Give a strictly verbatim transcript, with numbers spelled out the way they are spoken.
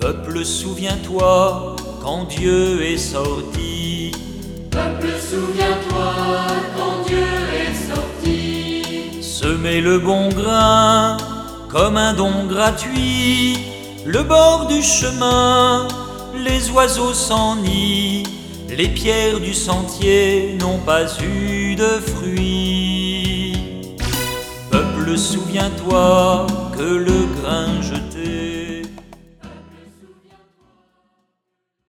Peuple, souviens-toi quand Dieu est sorti. Peuple, souviens-toi quand Dieu est sorti. Semer le bon grain comme un don gratuit. Le bord du chemin, les oiseaux s'ennient. Les pierres du sentier n'ont pas eu de fruits. Peuple, souviens-toi que le grain jeté